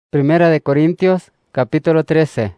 Primera de Corintios, capítulo 13.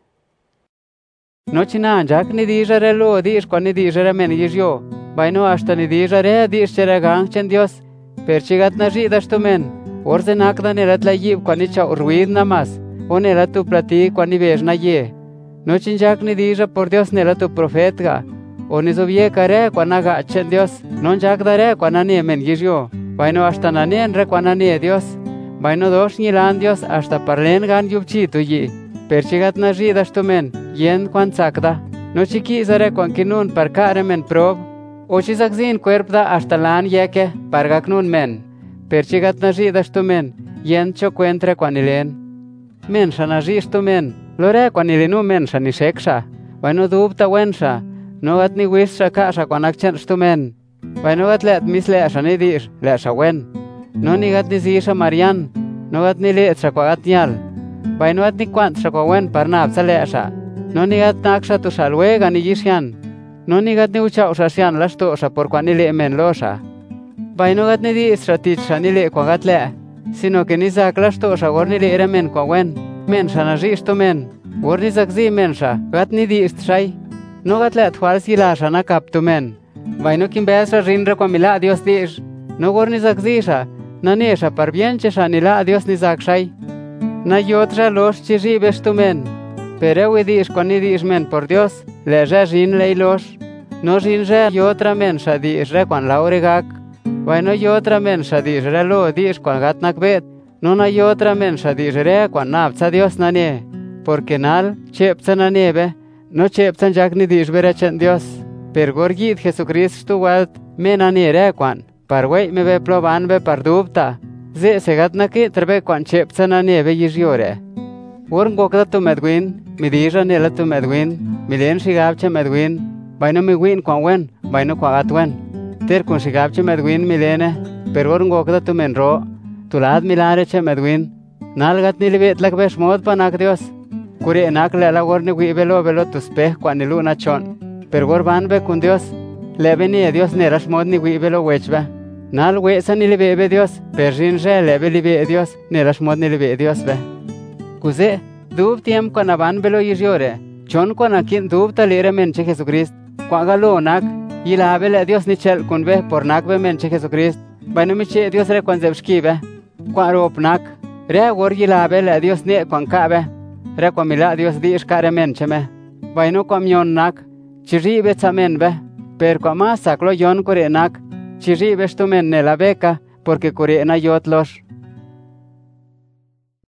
Nochina jak ni dijere lo dish kwa ni dijere men yizyo. Baino hasta ni dijere dish chere gangchen Dios. Perchigat na jidash tu men. Orze nakda nerat la yib kwa ni cha urwid namas. O nerat tu plati kwa ni bej na ye. Nochin jak ni dija por Dios nerat tu profetga. O ni zobye kare kwa na gachen Dios. Non jak dare kwa na ni men yizyo. Baino hasta na ni enre kwa na ni Dios. Baino dos nilan Dios hasta parlen gan yubchi tu yi. Perchigat na jidash tu men. Yen kwan sakda. No chiqui zare kwan kinun par kare men prob. O chisakzin cuerpda hasta lan yeke pargak nun men. Perchigat na jidash tu men. Yen cho cuentre kwan ilen. Men shana jish tu men. Lore kwan ilinu men shani sheksha. Baino dubta wensha. No gat ni wisha kasha kwan akchen tu men. Baino gat let misle shani dish le shawen. No ni gat ni zisha marian. No gat ni let shakwagat nyal. Baino gat ni kwant shakwawen parnab sa le sha. No ni gat naksha tu shalwega ni yishan. No ni gat ni ucha ushasyan lashto sha por kwan ni le men losha. Baino gat ni di istratich sha ni le kwagat le. Sino que ni zak lashto sha gor ni le ere men kwawen. Men sha na jishto men. Gor ni zak zi men sha. Gat ni di istshay. No gat le athual si la sha na kaptu men. Baino kim besra rinra kwa mila Dios dish. No gor ni zak zi sha. Na ni sha par bien che sha ni la Dios ni zak shay. Na yotra los chi ribesh tu men. Pero dish con ni dish men por Dios, le rin leilos. No rin y otra men sha dish re con la oregak. Bueno y otra men sha dish re lo dish con gat nakbet. No na y otra men sha dish re con napsa Dios na ne. Porque nal chepsa na nebe, no chepsa jak ni dish berechen Dios. Per gorgit Jesucrist tu walt men ani re con. Par wey me be ploban be par dubta. Ze segat na ki trebe con chepsa na nebe yishiore. Worn gokda tu medwin, mi dija nela tu medwin, mi len shigabche medwin, baino mi win kwa wen, baino kwa atwen. Ter kun shigabche medwin mi lene, per worn gokda tu menro, tu lad milare che medwin, nalgat nilibet lak besh mod panak Dios. Kuri enak lela worn ni wi belo tu speh kwa nilu na chon, per wor ban be kun Dios, lebe ni e Dios nerash mod ni wi belo wechbe. Nal wesa nilibebe Dios, per rinje lebe libe Dios, nerash mod nilibe Dios be. Kuze, dub tiem kwa aban belo yishiore, chon kwa nakin dub talere menche Jesucrist, kwa galo nak, yilabele Dios nichel kunbe por nakbe menche Jesucrist, baino miche Dios re kwan zebshkibe, kwa rop nak, re wor yilabele Dios ne kwan kabe, re kwa mila Dios di ishkare menche me, baino kwa myon nak, chiribe tsamenbe, per kwa masak lo yon kore nak, chiribe shtumen ne la beca, porque kore na yotlosh.